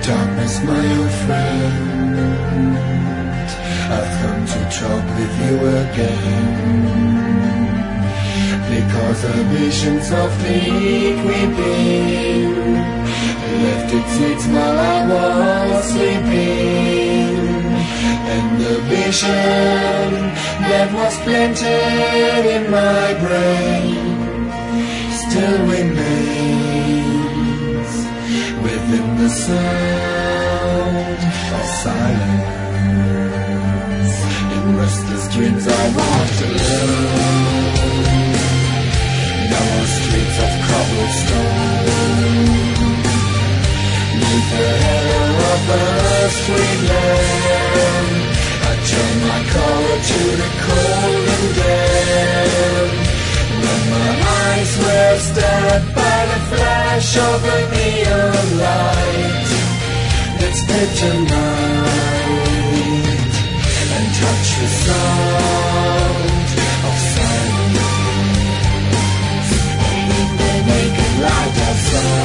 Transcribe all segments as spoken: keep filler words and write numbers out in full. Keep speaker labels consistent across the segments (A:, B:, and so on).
A: Darkness, my old friend, I've come to talk with you again, because the vision softly creeping left its seeds while I was sleeping, and the vision that was planted in my brain still remains within the sound of silence. In restless dreams I walked alone, narrow streets of cobblestone, neath the halo of the street lamp. I turned my collar to the cold and damp, when my eyes were stabbed by the flash of a neon light that split tonight and touched the sound of silence. And in the naked light I saw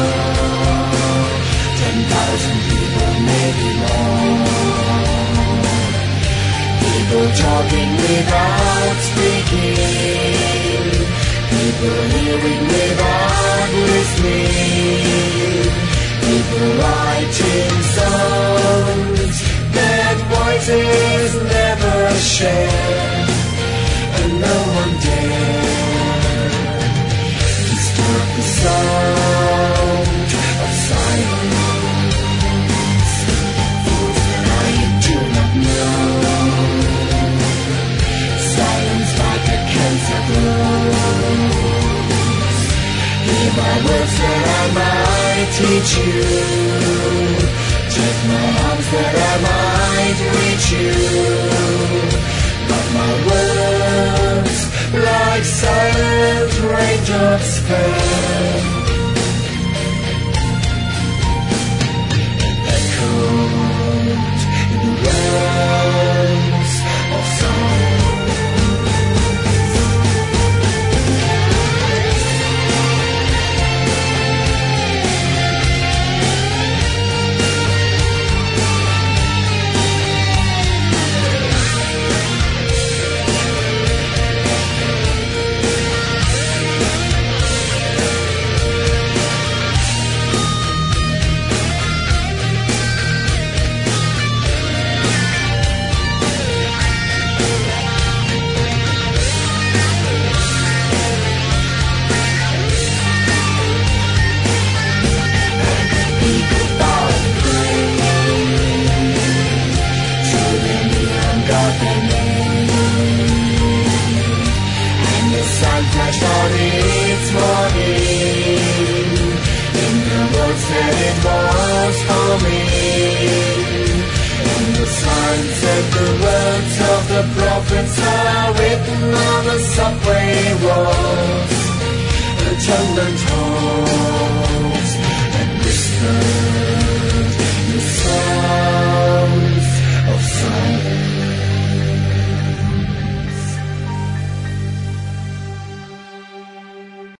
A: ten thousand people, maybe more, people talking without speaking, people hearing without listening, people writing songs that voices never share, and no one dared disturb the sound of silence. Fools that I do not know, silence like a cancer grows. Hear my words that I might teach you, take my arms that I might reach you, but my words like silent raindrops fell